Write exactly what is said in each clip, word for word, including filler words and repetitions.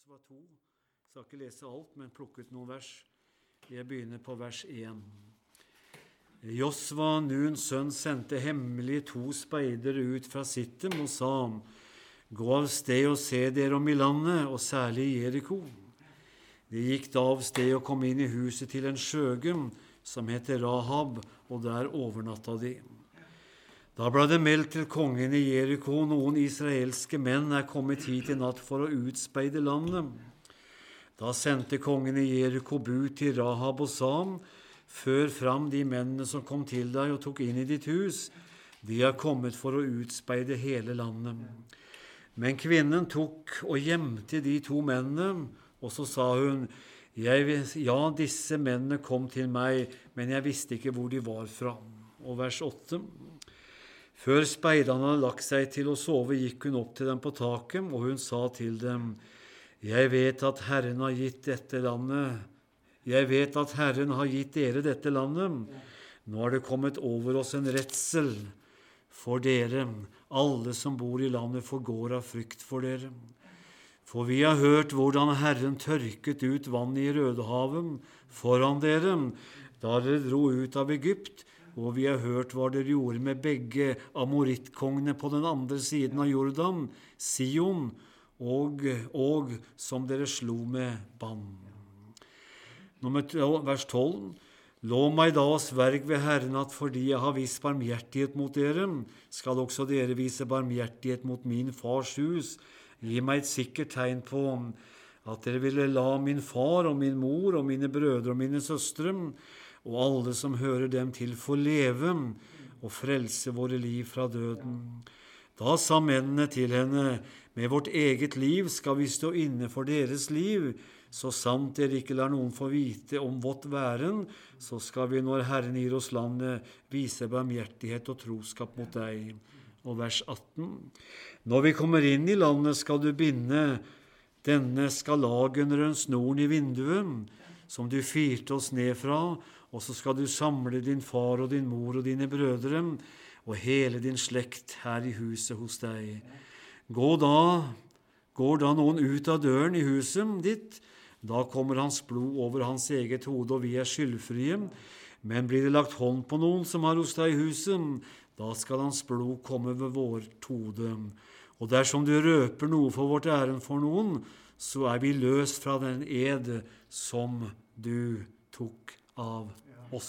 Josva to. Jeg skal ikke lese alt, men plukke ut noen vers. Jeg begynner på vers én. Josva, Nuns sønn, sendte hemmelig to speidere ut fra Sittim og sa: Gå av sted og se dere om i landet, og særlig i Jeriko. De gikk da av sted og kom inn i huset til en skjøge som heter Rahab, og der overnatta de. Da ble det meldt til kongen i Jeriko: noen israelske menn er kommet hit i natt for å utspeide landet. Da sendte kongen i Jeriko bud til Rahab og sa: Før fram de mennene som kom til deg og tok inn i ditt hus. De er kommet for å utspeide hele landet. Men kvinnen tok og gjemte de to mennene, og så sa hun: jeg, Ja, disse mennene kom til meg, men jeg visste ikke hvor de var fra. Og vers åtte. Før speiderne hadde lagt seg til å sove, gikk hun opp til dem på taket, og hun sa til dem: Jeg vet at Herren har gitt dette landet. Jeg vet at Herren har gitt dere dette landet. Nå har det kommet over oss en redsel for dere. Alle som bor i landet forgår av frykt for dere. For vi har hørt hvordan Herren tørket ut vann i Rødehavet foran dere, da dere dro ut av Egypt, og vi har hørt hva dere gjorde med begge amorittkongene på den andre siden av Jordan, Sion, og, og som dere slo med bann. Nummer vers tolv. Lov meg da og sverg ved Herren at fordi jeg har vist barmhjertighet mot dere, skal også dere vise barmhjertighet mot min fars hus. Gi meg et sikkert tegn på at dere ville la min far og min mor og mine brødre og mine søstre og alle som hører dem til få leve og frelse våre liv fra døden. Da sa mennene til henne: Med vårt eget liv skal vi stå inne for deres liv. Så sant dere ikke lar noen få vite om vårt væren, så skal vi, når Herren gir oss landet, vise barmhjertighet og troskap mot deg. Og vers atten. Når vi kommer inn i landet, skal du binde denne skalagen rundt snoren i vinduet, som du firte oss ned fra, og så skal du samle din far og din mor og dine brødre, og hele din slekt her i huset hos deg. Gå da, går da noen ut av døren i huset ditt, da kommer hans blod over hans eget hode, og vi er skyldfrie. Men blir det lagt hånd på noen som har hos deg i huset, da skal hans blod komme ved vårt hode. Og dersom du røper noe for vårt æren for noen, så er vi løst fra den ed som du tok av oss.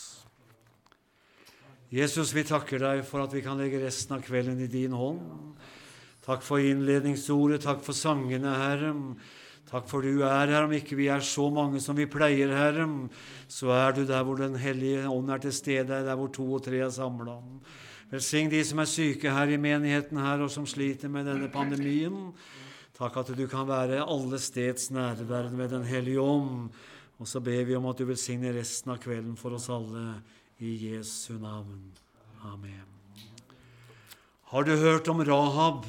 Jesus, vi takker deg for at vi kan legge resten av kvelden i din hånd. Takk for innledningsordet, takk for sangene, Herre. Takk for du er her. Om ikke vi er så mange som vi pleier, Herre, så er du der hvor den hellige ånd er til stede, der hvor to og tre er samlet. Velsign de som er syke her i menigheten her, og som sliter med denne pandemien. Takk at du kan være alle steds nærværende med den hellige ånd. Og så ber vi om at du velsigner resten av kvelden for oss alle, i Jesu navn. Amen. Har du hørt om Rahab?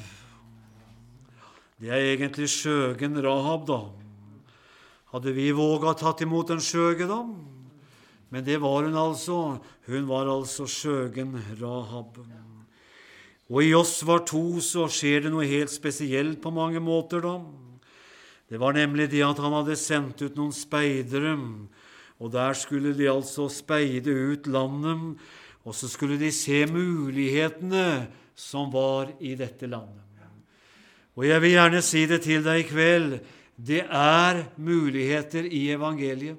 Det er egentlig skjøgen Rahab, da. Hadde vi våget tatt imot en skjøge, da? Men det var hun altså. Hun var altså skjøgen Rahab. Og i Josva to så skjer det noe helt spesielt på mange måter, da. Det var nemlig det at han hadde sendt ut noen speidere, og der skulle de altså speide ut landet, og så skulle de se mulighetene som var i dette landet. Og jeg vil gjerne si det til deg i kveld, det er muligheter i evangeliet.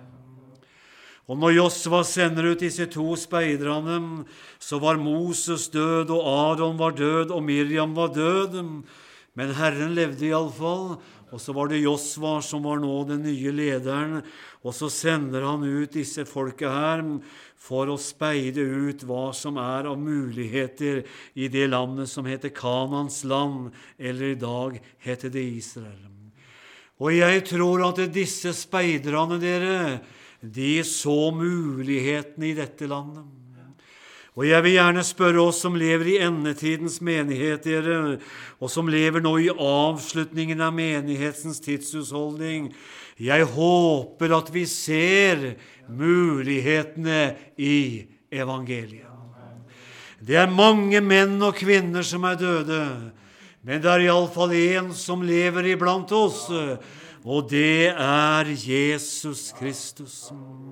Og når Josva sender ut disse to speiderne, så var Moses død, og Aron var død, og Miriam var død, men Herren levde i alle fall. Og så var det Josva som var nå den nye lederen, og så sender han ut disse folket her for å speide ut hva som er av muligheter i det landet som heter Kanans land, eller i dag heter det Israel. Og jeg tror at disse speiderne, dere, de så mulighetene i dette landet. Og jeg vil gjerne spørre oss som lever i endetidens menighet, dere, og som lever nå i avslutningen av menighetens tidshusholdning. Jeg håper at vi ser mulighetene i evangeliet. Det er mange menn og kvinner som er døde, men det er i alle fall en som lever iblant oss, og det er Jesus Kristus.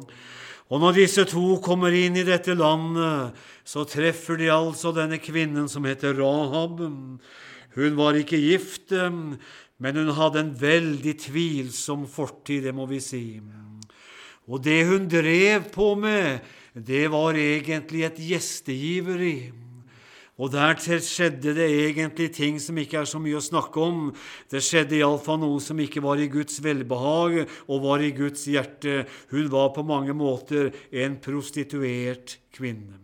Og når disse to kommer inn i dette landet, så treffer de altså denne kvinnen som heter Rahab. Hun var ikke gift, men hun hadde en veldig tvilsom fortid, det må vi si. Og det hun drev på med, det var egentlig et gjestegiveri. Og der skjedde det egentlig ting som ikke er så mye å snakke om. Det skjedde i alle fall noe som ikke var i Guds velbehag og var i Guds hjerte. Hun var på mange måter en prostituert kvinne.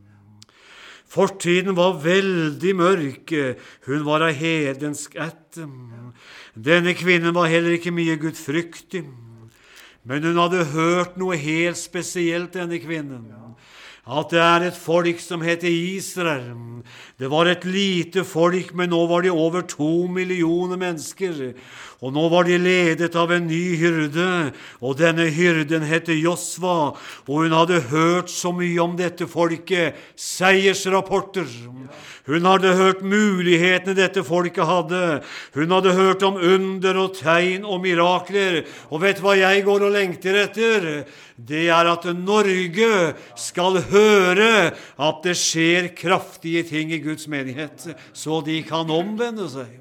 Fortiden var veldig mørk. Hun var av hedensk ætt. Denne kvinnen var heller ikke mye gudfryktig. Men hun hadde hørt noe helt spesielt, denne kvinnen. At det er et folk som heter Israel. Det var et lite folk, men nå var de over to millioner mennesker. Og nå var de ledet av en ny hyrde, og denne hyrden heter Josva, og hun hadde hørt så mye om dette folket, seiersrapporter. Hun hadde hørt mulighetene dette folket hadde. Hun hadde hørt om under og tegn og mirakler. Og vet du hva jeg går og lengter etter? Det er at Norge skal høre at det skjer kraftige ting i Guds menighet, så de kan omvende seg.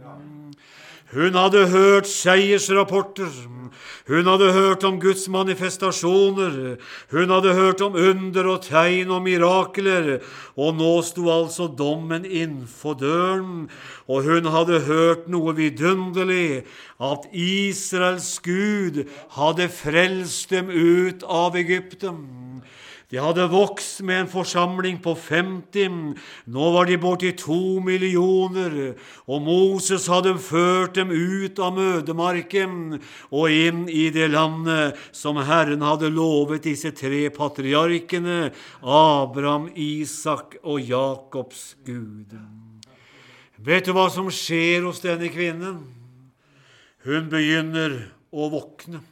Hun hadde hørt seiersrapporter. Hun hadde hørt om Guds manifestasjoner. Hun hadde hørt om under og tegn og mirakler. Og nå sto altså dommen innenfor døren. Og hun hadde hørt noe vidunderlig, at Israels Gud hadde frelst dem ut av Egypten. De hadde vokst med en forsamling på femti, nå var de borti to millioner, og Moses hadde ført dem ut av mødemarken og inn i det landet som Herren hadde lovet disse tre patriarkene, Abraham, Isak og Jakobs Gud. Vet du hva som skjer hos denne kvinnen? Hun begynner å våkne.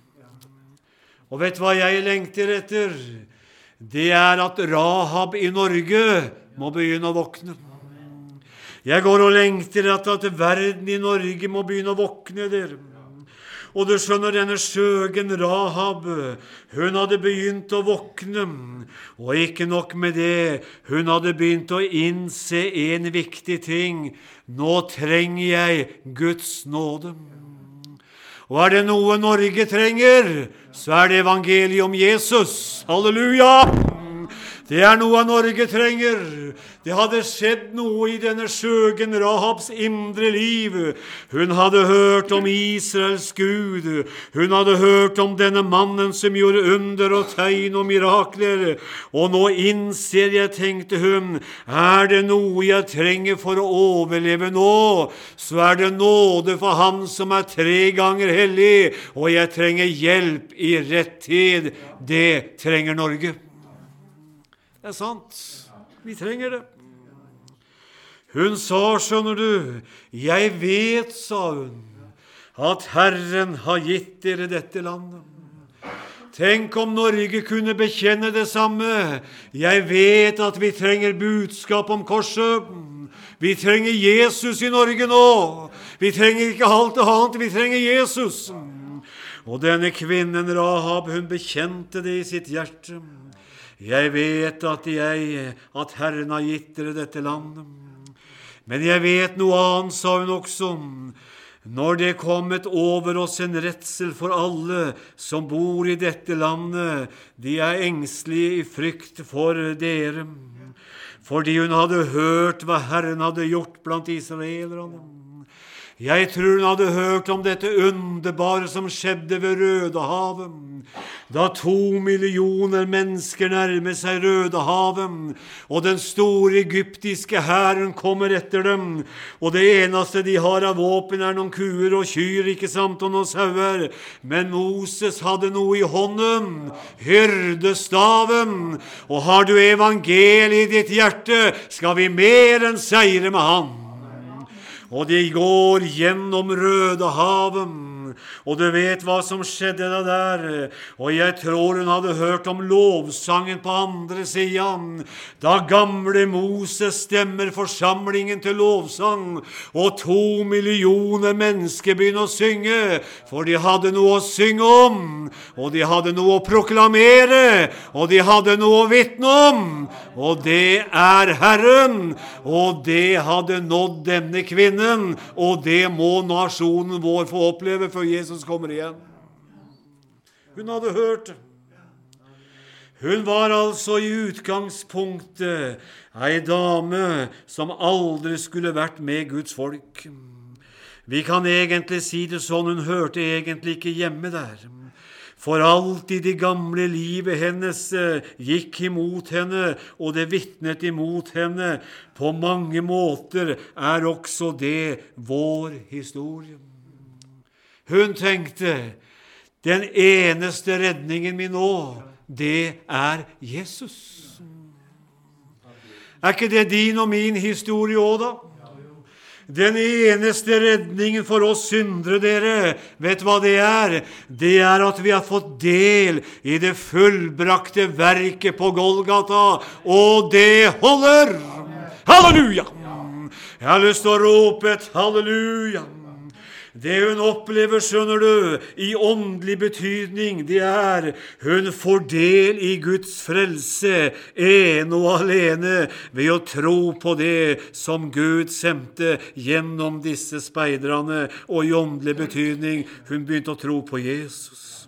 Og vet du hva jeg lengter etter? Det er at Rahab i Norge må begynne å våkne. Jeg går og lengter etter at verden i Norge må begynne å våkne der. Og du skjønner, denne skjøgen Rahab, hun hadde begynt å våkne. Og ikke nok med det, hun hadde begynt å innse en viktig ting. Nå trenger jeg Guds nåde. Og er det noe Norge trenger, så er det evangeliet om Jesus. Halleluja! Det er noe Norge trenger. Det hadde skjedd noe i denne skjøgen Rahabs indre liv. Hun hadde hørt om Israels Gud. Hun hadde hørt om denne mannen som gjorde under og tegn og mirakler. Og nå innser jeg, tenkte hun, er det noe jeg trenger for å overleve nå, så er det nåde for ham som er tre ganger hellig, og jeg trenger hjelp i rett tid. Det trenger Norge. Det er sant. Vi trenger det. Hun sa, skjønner du, jeg vet, sa hun, at Herren har gitt dere dette landet. Tenk om Norge kunne bekjenne det samme. Jeg vet at vi trenger budskap om korset. Vi trenger Jesus i Norge nå. Vi trenger ikke alt annet, vi trenger Jesus. Og denne kvinnen Rahab, hun bekjente det i sitt hjerte. Jeg vet at, jeg, at Herren har gitt dere dette landet. Men jeg vet noe annet, sa hun også. Når det kommet over oss en redsel for alle som bor i dette landet, de er engstelige i frykt for dere. Fordi hun hadde hørt hva Herren hadde gjort blant israelerne. Jeg tror hun hadde hørt om dette underbare som skjedde ved Rødehavet. Da to millioner mennesker nærmer seg Rødehavet, og den store egyptiske hæren kommer etter dem, og det eneste de har av våpen er noen kuer og kyr, ikke sant, og noen sauer. Men Moses hadde noe i hånden, hyrdestaven, og har du evangeliet i ditt hjerte, skal vi mer enn seire med han. Og de går gjennom Rødehavet, Og du vet hva som skjedde da der. Og jeg tror hun hadde hørt om lovsangen på andre siden. Da gamle Moses stemmer forsamlingen til lovsang, og to millioner mennesker begynner å synge, for de hadde noe å synge om, og de hadde noe å proklamere, og de hadde noe å vitne om, og det er Herren, og det hadde nådd denne kvinnen, og det må nasjonen vår få oppleve før Jesus kommer igjen. Hun hadde hørt. Hun var altså i utgangspunktet ei dame som aldri skulle vært med Guds folk. Vi kan egentlig si det sånn, hun hørte egentlig ikke hjemme der. For alt i det gamle livet hennes gikk imot henne, og det vittnet imot henne. På mange måter er også det vår historie. Hun tenkte, den eneste redningen min nå, det er Jesus. Er ikke det din og min historie også da? Den eneste redningen for oss syndere, dere, vet hva det er? Det er at vi har fått del i det fullbrakte verket på Golgata, og det holder! Halleluja! Jeg har lyst til å rope et halleluja. Det hun opplever, skjønner du, i åndelig betydning, det er hun får del i Guds frelse, ene og alene, ved å tro på det som Gud sendte gjennom disse speiderne, og i åndelig betydning, hun begynte å tro på Jesus.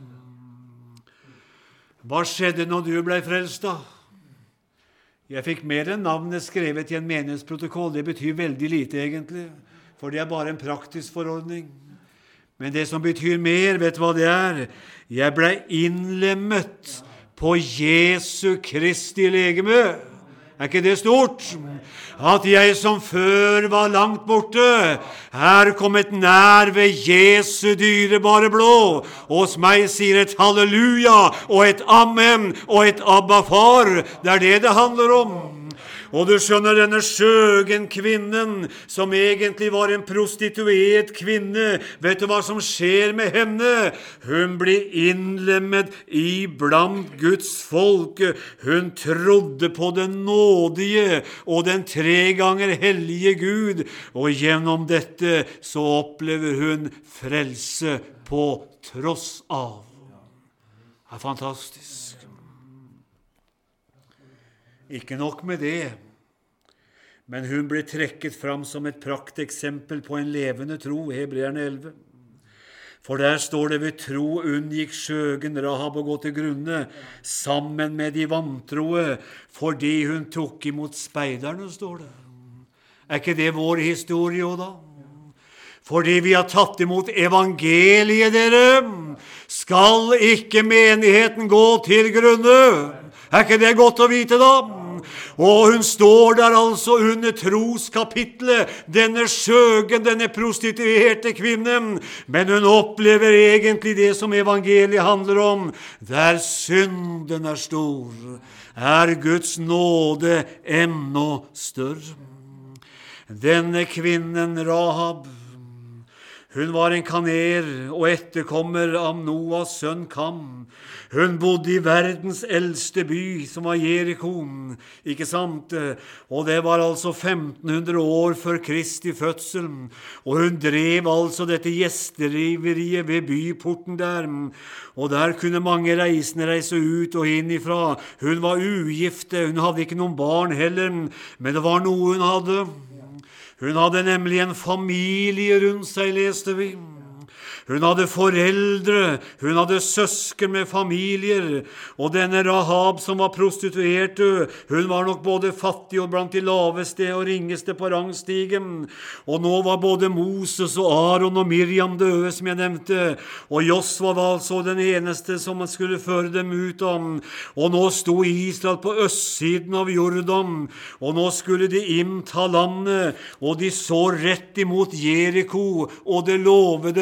Hva skjedde når du ble frelst da? Jeg fikk mer enn navnet skrevet i en menighetsprotokoll. Det betyr veldig lite egentlig, for det er bare en praktisk forordning. Men det som betyr mer, vet hva det er? Jeg ble innlemmet på Jesu Kristi legeme. Er ikke det stort? At jeg som før var langt borte, er kommet nær ved Jesu dyrebare blod. Hos meg sier et halleluja og et amen og et Abba far. Det er det det handler om. Og du skjønner, denne skjøgen kvinnen, som egentlig var en prostituert kvinne, vet du hva som skjer med henne? Hun blir innlemmet i blant Guds folk. Hun trodde på den nådige og den tre ganger hellige Gud, og gjennom dette så opplever hun frelse på tross av. Det er fantastisk. Ikke nok med det, men hun ble trekket fram som et prakteksempel på en levende tro, Hebreerne elleve. For der står det, ved tro unngikk skjøgen Rahab å gå til grunne, sammen med de vantroe, fordi hun tok imot speiderne, står det. Er ikke det vår historie også da? Fordi vi har tatt imot evangeliet, dere, skal ikke menigheten gå til grunne. Er ikke det godt å vite da? Og hun står der altså under troskapitlet, denne skjøgen, denne prostituerte kvinnen, men hun opplever egentlig det som evangeliet handler om. Der synden er stor, er Guds nåde ennå større. Denne kvinnen Rahab, hun var en kaner og etterkommer av Noas sønn Kam. Hun bodde i verdens eldste by, som var Jeriko, ikke sant? Og det var altså femten hundre år før Kristi fødsel. Og hun drev altså dette gjesteriveriet ved byporten der. Og der kunne mange reisende reise ut og inn ifra. Hun var ugifte, hun hadde ikke noen barn heller, men det var noe hun hadde. Hun hadde nemlig en familie rundt seg, leste vi. Hun hadde foreldre, hun hadde søsken med familier, og denne Rahab som var prostituert, hun var nok både fattig og blant de laveste og ringeste på rangstigen. Og nå var både Moses og Aaron og Miriam døde, som jeg nevnte, og Josva var altså den eneste som skulle føre dem ut om. Og nå sto Israel på østsiden av Jordan, og nå skulle de innta landet, og de så rett imot Jeriko og det lovede landet.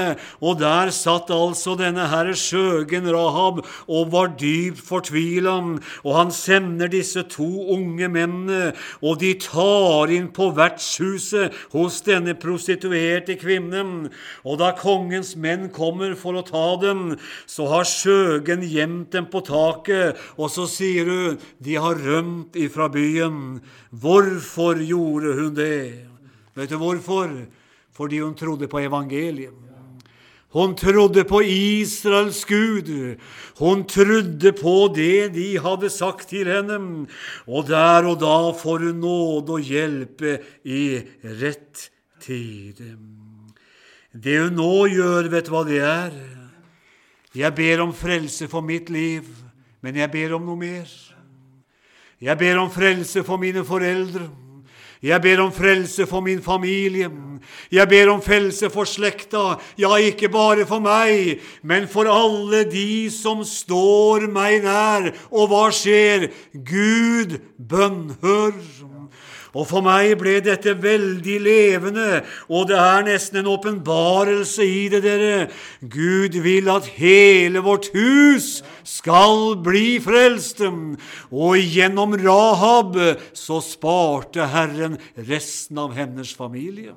kvinnene, og der satt altså denne herre skjøgen Rahab og var dypt fortvilet, og han sender disse to unge mennene, og de tar inn på vertshuset hos denne prostituerte kvinnen, og da kongens menn kommer for å ta dem, så har skjøgen gjemt dem på taket, og så sier hun, de har rømt ifra byen. Hvorfor gjorde hun det? Vet du hvorfor? Fordi hun trodde på evangeliet. Hun trodde på Israels Gud. Hun trodde på det de hadde sagt til henne. Og der og da får hun nåde og hjelpe i rett tid. Det hun nå gjør, vet du hva det er? Jeg ber om frelse for mitt liv, men jeg ber om noe mer. Jeg ber om frelse for mine foreldre. Jeg ber om frelse for min familie. Jeg ber om frelse for slekta. Ja, ikke bare for meg, men for alle de som står meg nær. Og hva skjer? Gud bønnhør. Og for meg ble dette veldig levende, og det er nesten en åpenbarelse i det, dere. Gud vil at hele vårt hus skal bli frelst, og gjennom Rahab så sparte Herren resten av hennes familie.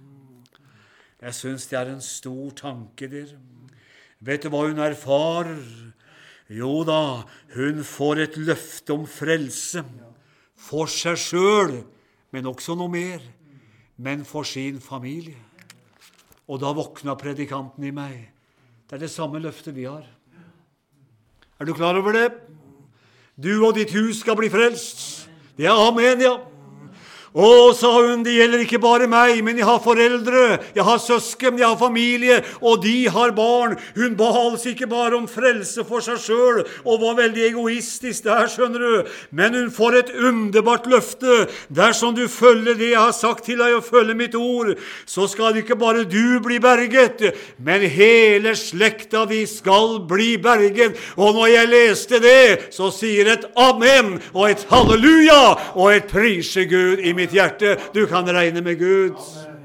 Jeg synes det er en stor tanke, dere. Vet du hva hun erfarer? Jo da, hun får et løfte om frelse for seg selv, men også noe mer, men for sin familie. Og da våkna predikanten i meg. Det er det samme løftet vi har. Er du klar over det? Du og ditt hus skal bli frelst. Det er amen, ja. Å, sa hun, det gjelder ikke bare meg, men jeg har foreldre, jeg har søsken, jeg har familie, og de har barn. Hun ba altså ikke bare om frelse for seg selv, og var veldig egoistisk der, skjønner du. Men hun får et underbart løfte. Dersom du følger det jeg har sagt til deg, og følger mitt ord, så skal ikke bare du bli berget, men hele slekta di skal bli berget. Og når jeg leste det, så sier et amen, og et halleluja, og et prise Gud i mitt hjerte. Du kan regne med Gud.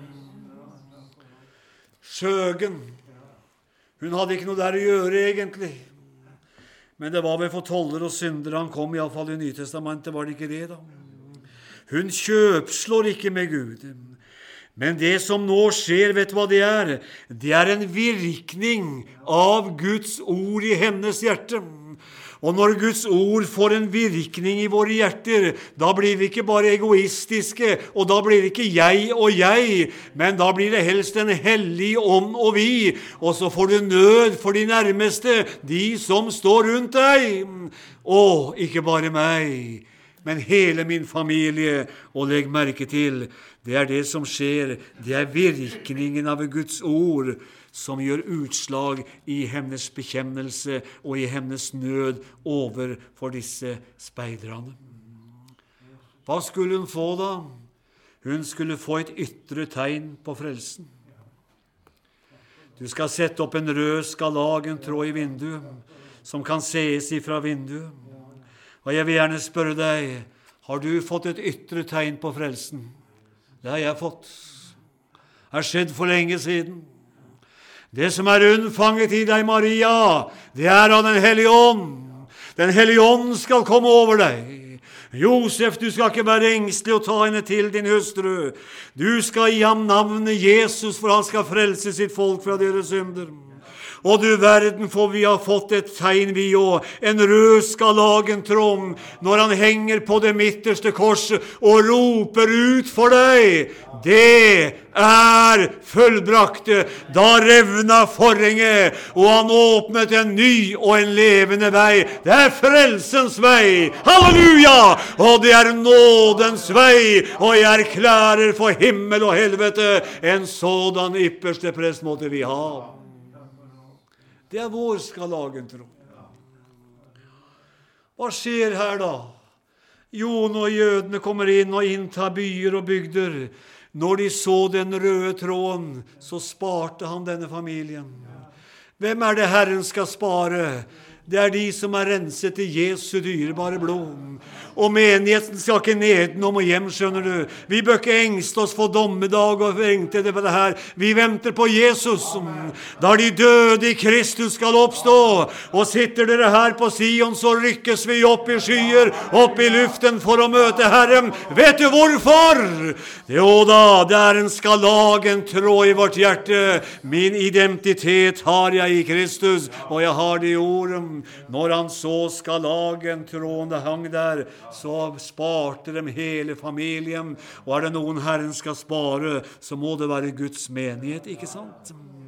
Skjøgen, hun hadde ikke noe der å gjøre egentlig. Men det var vel for toller og syndere han kom, i alle fall i Nytestamentet, var det ikke det da? Hun kjøpslår ikke med Gud. Men det som nå skjer, vet du hva det er? Det er en virkning av Guds ord i hennes hjerte. Og når Guds ord får en virkning i våre hjerter, da blir vi ikke bare egoistiske, og da blir det ikke jeg og jeg, men da blir det helst en hellig ånd og vi, og så får du nød for de nærmeste, de som står rundt deg. Og ikke bare meg, men hele min familie, og legg merke til, det er det som skjer, det er virkningen av Guds ord, som gjør utslag i hennes bekjennelse og i hennes nød over for disse speiderne. Hva skulle hun få da? Hun skulle få et ytre tegn på frelsen. Du skal sette opp en rød skalagen tråd i vinduet, som kan ses ifra vinduet. Og jeg vil gjerne spørre deg, har du fått et ytre tegn på frelsen? Det har jeg fått. Det har skjedd for lenge siden. Det som er unnfanget i deg, Maria, det er av den hellige ånd. Den hellige ånd skal komme over deg. Josef, du skal ikke være engstelig og ta henne til din hustru. Du skal gi ham navnet Jesus, for han skal frelse sitt folk fra deres synder. Og du verden, for vi har fått et tegn vi også, en rød skalagen tråd, når han henger på det midterste korset og roper ut for deg. Det er fullbrakte. Da revna forhenget, og han åpnet en ny og en levende vei. Det er frelsens vei. Halleluja! Og det er nådens vei, og jeg erklærer for himmel og helvete, en sådan ypperste prest måtte vi ha. Det er vår skalagen, tro. Hva skjer her da? Jo, når jødene kommer inn og inntar byer og bygder, når de så den røde tråden, så sparte han denne familien. Hvem er det Herren skal spare? det er de som er renset i Jesu dyrebare blod. Og menigheten skal ikke nedenom og hjem, skjønner du. Vi bør ikke engste oss for dommedag og vente det på det her. Vi venter på Jesus. Da de døde i Kristus skal oppstå, og sitter dere her på Sion, så rykkes vi opp i skyer, opp i luften for å møte Herren. Vet du hvorfor? Jo da, det er en skalagen tråd i vårt hjerte. Min identitet har jeg i Kristus, og jeg har det i ordet. Når han så skalagen tråden det hang der, så sparte dem hele familien. Og er det noen Herren skal spare, så må det være Guds menighet, ikke sant?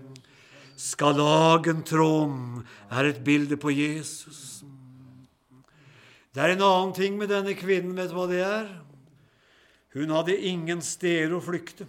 Skalagentråden er et bilde på Jesus. Det er en annen ting med denne kvinnen, vet du hva det er? Hun hadde ingen steder å flykte.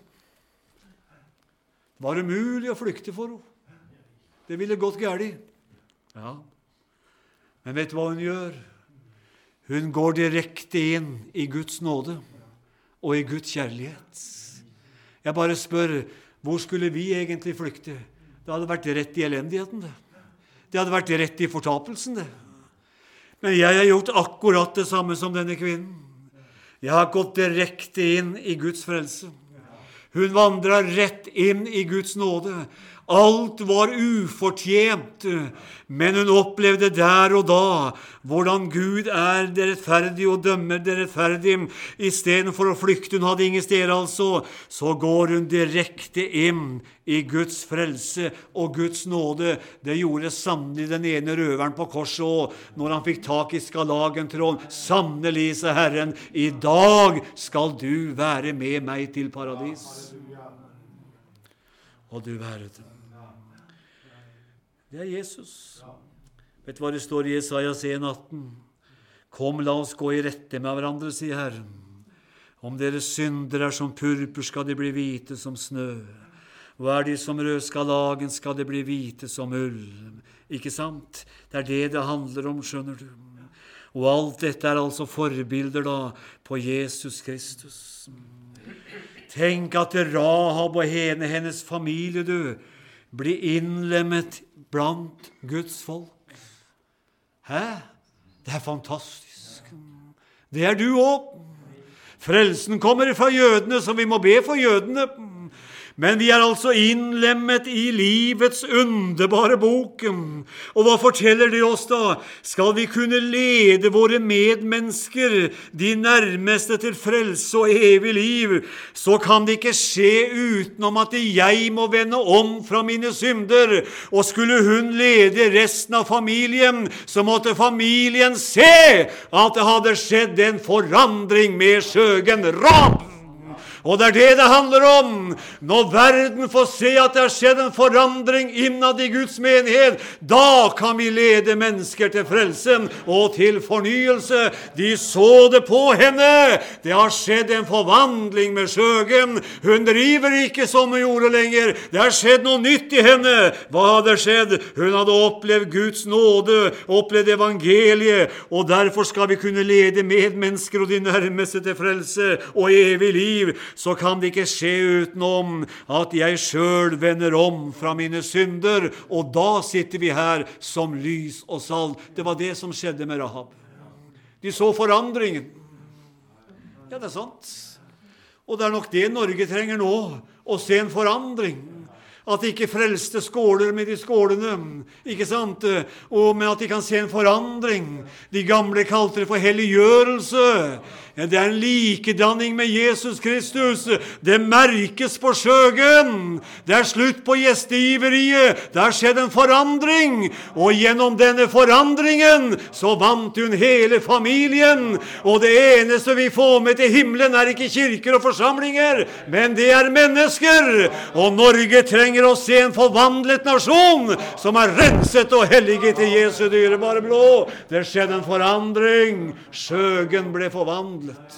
Det var umulig å flykte for henne. Det ville gått galt. Ja. Men vet du hva hun gjør? Hun går direkte inn i Guds nåde og i Guds kjærlighet. Jeg bare spør, hvor skulle vi egentlig flykte? Det hadde vært rett i elendigheten, det. Det hadde vært rett i fortapelsen, det. Men jeg har gjort akkurat det samme som denne kvinnen. Jeg har gått direkte inn i Guds frelse. Hun vandret rett inn i Guds nåde. Alt var ufortjent, men hun opplevde der og da hvordan Gud er det rettferdige og dømmer det rettferdige. I stedet for å flykte, hun hadde ingen steder altså, så går hun direkte inn i Guds frelse og Guds nåde. Det gjorde sannelig den ene røveren på korset også, når han fikk tak i skalagentråden. Sannelig, sa Herren, i dag skal du være med meg til paradis. Og du være det. Det er Jesus. Vet du hva det står i Jesajas en atten? Kom, la oss gå i rette med hverandre, sier Herren. Om deres synder er som purpur, skal de bli hvite som snø. Og er de som rødskalagen, skal de bli hvite som ull. Ikke sant? Det er det det handler om, skjønner du. Og alt dette er altså forbilder da på Jesus Kristus. Tenk at Rahab og henne, hennes familie, du, blir innlemmet blant Guds folk. Hæ? Det er fantastisk. Det er du også. Frelsen kommer fra jødene, så vi må be for jødene. Men vi er altså innlemmet i livets underbare boken. Og hva forteller det oss da? Skal vi kunne lede våre medmennesker, de nærmeste til frelse og evig liv, så kan det ikke skje utenom at jeg må vende om fra mine synder. Og skulle hun lede resten av familien, så måtte familien se at det hadde skjedd en forandring med skjøgen Rahab. Og det er det det handler om. Når verden får se at det har skjedd en forandring innad i Guds menighet, da kan vi lede mennesker til frelsen og til fornyelse. De så det på henne. Det har skjedd en forvandling med skjøgen. Hun driver ikke som hun gjorde lenger. Det har skjedd noe nytt i henne. Hva hadde skjedd? Hun hadde opplevd Guds nåde, opplevd evangeliet, og derfor skal vi kunne lede medmennesker og de nærmeste til frelse og evig liv. Så kan det ikke skje utenom at jeg selv vender om fra mine synder, og da sitter vi her som lys og salt. Det var det som skjedde med Rahab. De så forandringen. Ja, det er sant. Og det er nok det Norge trenger nå, å se en forandring. At de ikke frelste skåler med de skålene, ikke sant? Og med at de kan se en forandring. De gamle kalte det for helliggjørelse. Ja, det er en likedanning med Jesus Kristus. Det merkes på skjøgen. Det er slutt på gjesteiveriet. Det har skjedd en forandring. Og gjennom denne forandringen så vant hun hele familien. Og det eneste vi får med til himmelen er ikke kirker og forsamlinger, men det er mennesker. Og Norge trenger å se en forvandlet nasjon som er renset og helliget til Jesu dyrebare blod. Det skjedde en forandring. Skjøgen ble forvandlet.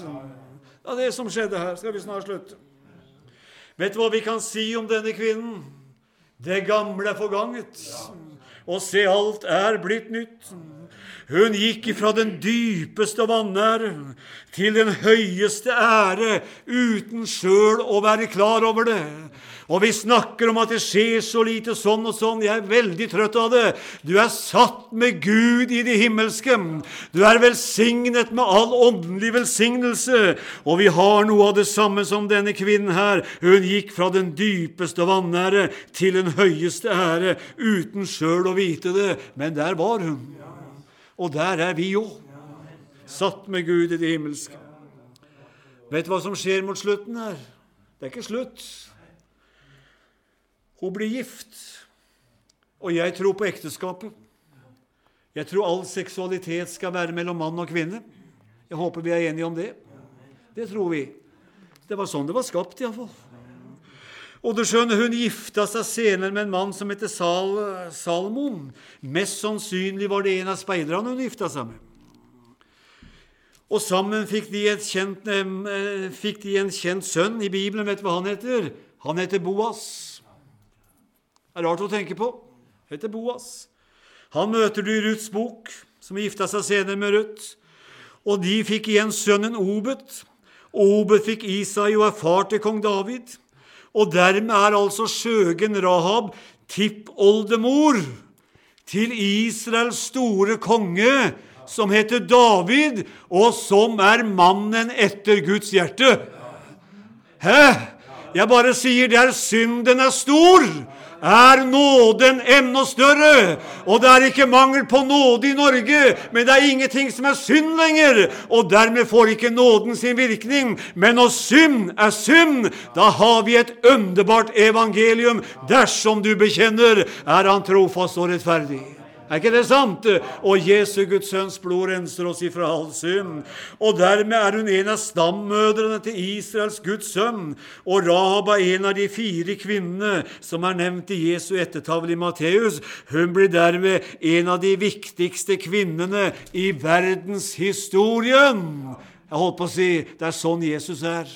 Ja, det som skjedde her, skal vi snart slutte. Vet du hva vi kan si om denne kvinnen? Det gamle er forganget, og se, alt er blitt nytt. Hun gikk fra den dypeste vanære til den høyeste ære, uten selv å være klar over det. Og vi snakker om at det skjer så lite sånn og sånn. Jeg er veldig trøtt av det. Du er satt med Gud i det himmelske. Du er velsignet med all åndelig velsignelse. Og vi har noe av det samme som denne kvinnen her. Hun gikk fra den dypeste vanære til den høyeste ære, uten selv å vite det. Men der var hun. Og der er vi jo. Satt med Gud i det himmelske. Vet du hva som skjer mot slutten her? Det er ikke slutt. Hun blir gift. Og jeg tror på ekteskapet. Jeg tror all seksualitet skal være mellom mann og kvinne. Jeg håper vi er enige om det. Det tror vi. Det var sånn det var skapt i hvert fall. Og du skjønner, hun gifta seg senere med en mann som heter Sal, Salmon. Mest sannsynlig var det en av speiderne hun gifta seg med. Og sammen fikk de, et kjent, eh, fikk de en kjent sønn i Bibelen. Vet du hva han heter? Han heter Boas. Det er rart å tenke på. Han heter Boas. Han møter du i Ruths bok, som gifta seg senere med Ruth. Og de fikk igjen sønnen Obed. Obed fikk Isai og er far til kong David. Og dermed er altså skjøgen Rahab tippoldemor til Israels store konge, som heter David, og som er mannen etter Guds hjerte. Hæ? Jeg bare sier, der synden er stor, er nåden enda større. Og det er ikke mangel på nåde i Norge, men det er ingenting som er synd lenger. Og dermed får ikke nåden sin virkning. Men når synd er synd, da har vi et underbart evangelium. Dersom du bekjenner, er han trofast og rettferdig. Er ikke det sant? Og Jesu Guds sønns blod renser oss ifra all synd. Og dermed er hun en av stammødrene til Israels Guds sønn. Og Rahab er en av de fire kvinnene som er nevnt i Jesu ettertavle i Matteus. Hun blir dermed en av de viktigste kvinnene i verdenshistorien. Jeg holdt på å si, det er sånn Jesus er.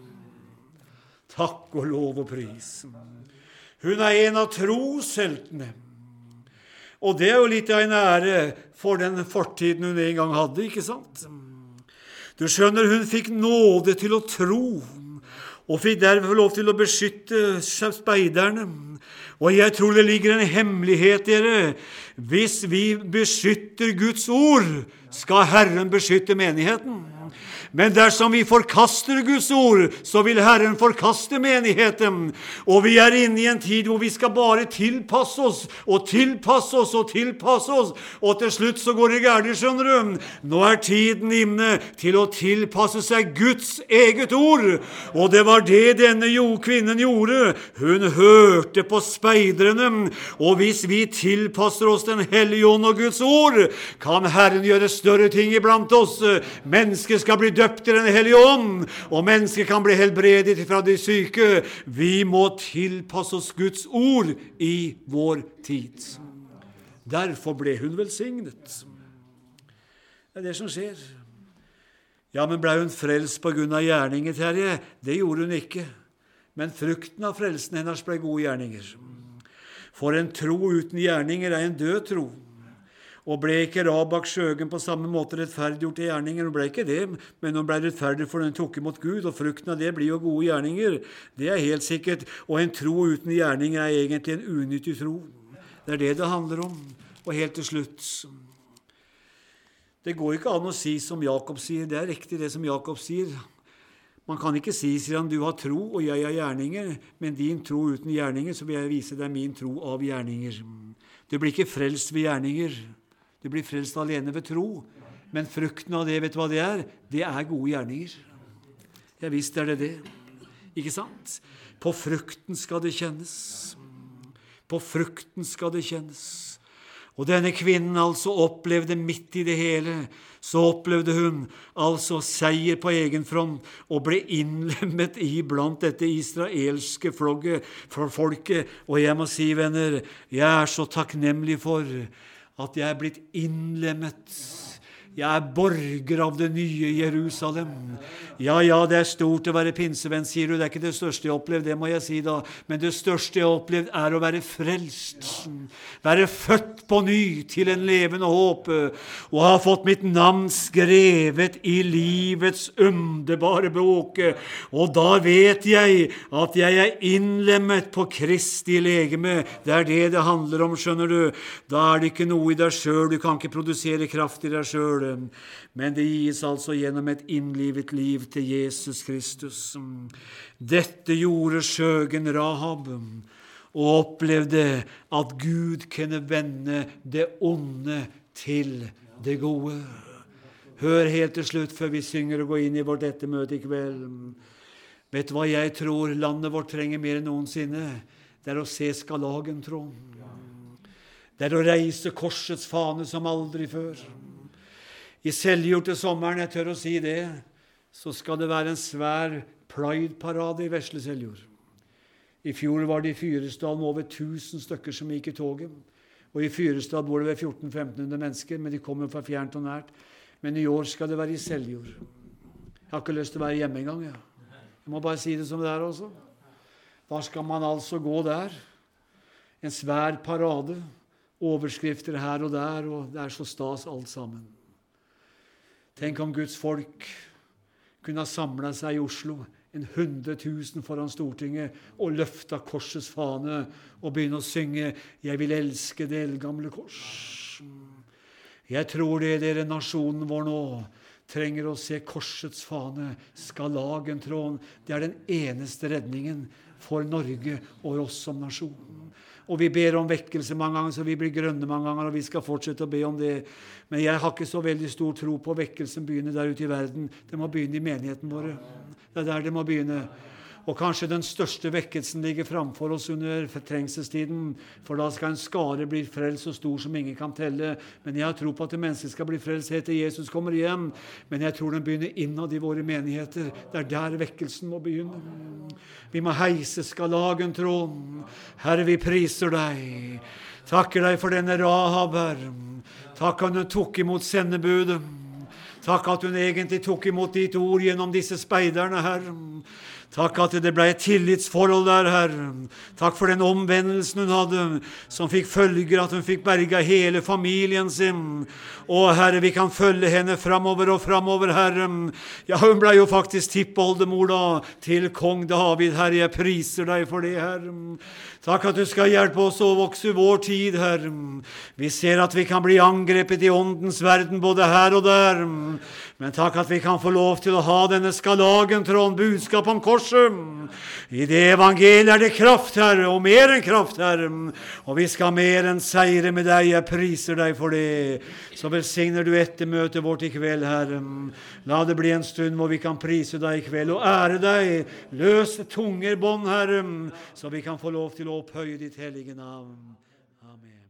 Takk og lov og pris. Hun er en av trosheltene. Og det er jo litt av en ære for den fortiden hun en gang hadde, ikke sant? Du skjønner, hun fikk nåde til å tro, og fikk derfor lov til å beskytte speiderne. Og jeg tror det ligger en hemmelighet, dere. Hvis vi beskytter Guds ord, skal Herren beskytte menigheten. Men dersom vi forkaster Guds ord, så vil Herren forkaste menigheten. Og vi er inne i en tid hvor vi skal bare tilpasse oss, og tilpasse oss, og tilpasse oss. Og til slutt så går det gærent, skjønner du. Nå er tiden inne til å tilpasse seg Guds eget ord. Og det var det denne kvinnen gjorde. Hun hørte på speidrene. Og hvis vi tilpasser oss den hellige ånd og Guds ord, kan Herren gjøre større ting iblant oss. Mennesker skal bli døpt i den hellige ånd, og mennesker kan bli helbredet fra de syke. Vi må tilpasse oss Guds ord i vår tid. Derfor ble hun velsignet. Det er det som skjer. Ja, men ble hun frelst på grunn av gjerninger, Terje? Det gjorde hun ikke. Men frukten av frelsen hennes ble gode gjerninger. For en tro uten gjerninger er en død tro. Og ble ikke Rahab skjøgen på samme måte rettferdiggjort i gjerninger? Hun ble ikke det, men hun ble rettferdig for den tok imot Gud, og frukten av det blir jo gode gjerninger. Det er helt sikkert. Og en tro uten gjerninger er egentlig en unyttig tro. Det er det det handler om. Og helt til slutt, det går ikke an å si som Jakob sier. Det er riktig det som Jakob sier. Man kan ikke si, sier han, du har tro og jeg har gjerninger, men din tro uten gjerninger, så vil jeg vise deg min tro av gjerninger. Du blir ikke frelst ved gjerninger. Du blir frelst alene ved tro. Men frukten av det, vet du hva det er? Det er gode gjerninger. Ja, visst er det det. Ikke sant? På frukten skal det kjennes. På frukten skal det kjennes. Og denne kvinnen altså opplevde midt i det hele, så opplevde hun altså seier på egen front og ble innlemmet i blant dette israelske flogget for folket. Og jeg må si, venner, jeg er så takknemlig for at jeg er blitt innlemmet Jeg er borger av det nye Jerusalem. Ja, ja, det er stort å være pinsevenn, sier du. Det er ikke det største jeg har opplevd, det må jeg si da. Men det største jeg har opplevd er å være frelst. Være født på ny til en levende håp. Og ha fått mitt navn skrevet i livets underbare bok. Og da vet jeg at jeg er innlemmet på Kristi legeme. Det er det det handler om, skjønner du. Da er det ikke noe i deg selv. Du kan ikke produsere kraft i deg selv. Men det gis altså gjennom et innlivet liv til Jesus Kristus. Dette gjorde skjøgen Rahab, og opplevde at Gud kunne vende det onde til det gode. Hør helt til slutt før vi synger og går inn i vårt ettermøte i kveld. Vet du hva jeg tror landet vårt trenger mer enn noensinne? Det er å se Skarlagentronen. Det er å reise korsets fane som aldri før. I Seljord til sommeren, jeg tør å si det, så skal det være en svær Pride-parade i Vesle Seljord. I fjor var det i Fyresdal med over tusen stykker som gikk i toget. Og i Fyresdal bor det ved fjorten til femten hundre mennesker, men de kommer fra fjernt og nært. Men i år skal det være i Seljord. Jeg har ikke lyst til å være hjemme engang, ja. Jeg må bare si det som det er også. Da skal man altså gå der. En svær parade. Overskrifter her og der, og det er så stas alt sammen. Tenk om Guds folk kunne ha samlet seg i Oslo, en hundre tusen foran Stortinget, og løfta korsets fane og begynne å synge «Jeg vil elske det eldgamle kors». Jeg tror det dere nasjonen vår nå trenger å se korsets fane, Skarlagentråden. Det er den eneste redningen for Norge og oss som nasjon. Og vi ber om vekkelse mange ganger, så vi blir grønne mange ganger, og vi skal fortsette å be om det. Men jeg har ikke så veldig stor tro på vekkelsen begynner der ute i verden. Det må begynne i menigheten våre. Det er der det må begynne. Og kanskje den største vekkelsen ligger framfor oss under trengselsstiden, for da skal en skare bli frelst så stor som ingen kan telle. Men jeg har tro på at mennesket skal bli frelst helt til Jesus kommer hjem. Men jeg tror den begynner innad i våre menigheter. Det er der vekkelsen må begynne. Vi må heise Skarlagentronen. Herre, vi priser deg. Takker deg for denne Rahab, Herre. Takk at hun tok imot sendebudet. Takk at hun egentlig tok imot ditt ord gjennom disse speiderne, Herre. Takk at det ble et tillitsforhold der, Herre. Takk for den omvendelsen hun hadde, som fikk følger at hun fikk berga hele familien sin. Og Herre, vi kan følge henne framover og framover, Herre. Ja, hun ble jo faktisk tippoldemor da, til kong David, Herre. Jeg priser deg for det, Herre. Takk at du skal hjelpe oss å vokse i vår tid, Herre. Vi ser at vi kan bli angrepet i åndens verden, både her og der. Men takk at vi kan få lov til å ha denne Skarlagentråden, budskap om korset. I det evangeliet er det kraft, Herre, og mer enn kraft, Herre. Og vi skal mer enn seire med deg. Jeg priser deg for det. Så velsigner du ettermøtet vårt i kveld, Herre. La det bli en stund hvor vi kan prise deg i kveld og ære deg. Løse tunger bånd, Herre, så vi kan få lov til å opphøye ditt hellige navn. Amen.